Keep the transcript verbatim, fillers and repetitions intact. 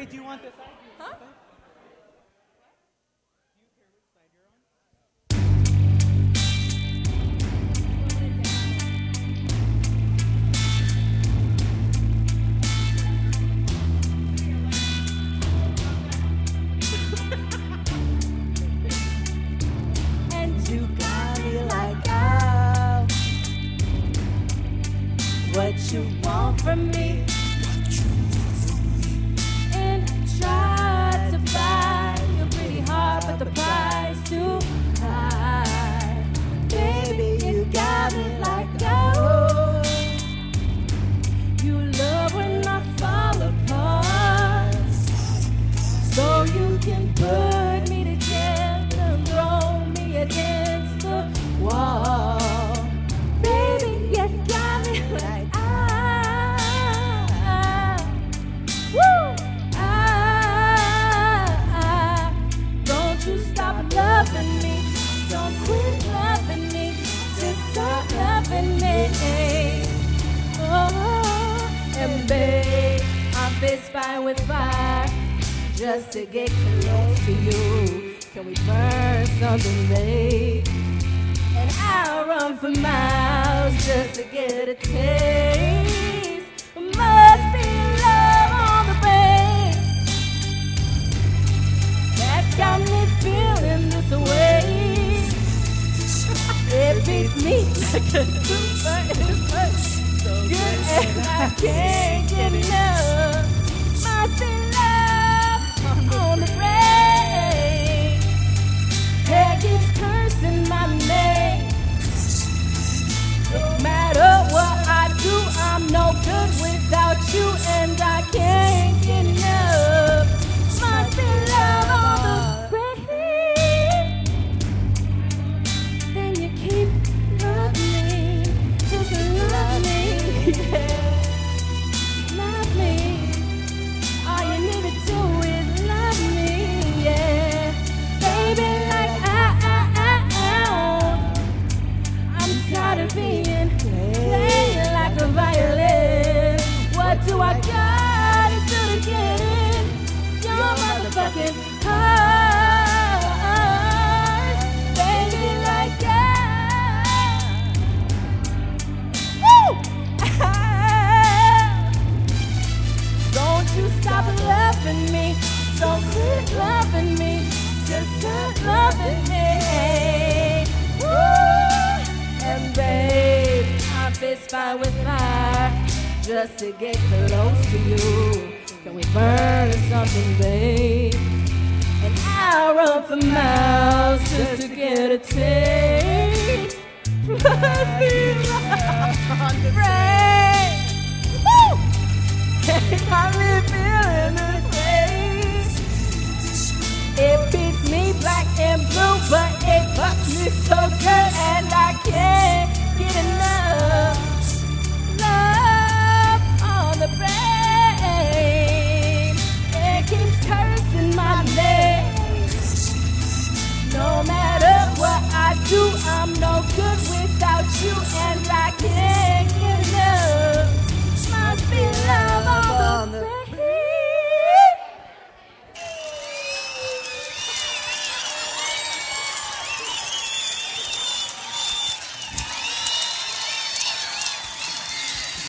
Wait, do you want this side? Huh? And you got me like, oh, what you want from me? And try to buy you pretty hard, but the price too high. Baby, you got me like, oh, you love when I fall apart, so you can put me together and throw me against the wall. Baby, you got me like, ah, woo, ah, ah. Don't you stop loving me, don't quit loving me, just stop loving me. Oh, and babe, I'm fist fighting with fire just to get close to you. Can we burn something, babe? And I'll run for miles just to get a taste. Must be love on the brain that's got me feeling this way. It beats me like a super, it's so good and I can't get enough. Must be love on the brain. Head keeps cursing my name. No matter what I do, I'm no good without you, and I can't get enough. Must be love on the brain. Then you keep loving me, just love me, yeah. Love me. All you need to do is love me, yeah. Baby, like I, I, I, I, I'm tired of being played like a violin. What do I gotta do to get in your motherfucking heart? Baby, like I, woo! Don't you stop loving me, don't quit loving me, just stop loving me. Woo! And babe, I'm fist fight with fire just to get close to you. Can we burn something, babe? And I'll run for miles just to get a taste. Must be love on the brain. Woo! Got me feeling this way. It beats me black and blue, but it fucks me so good, and I can't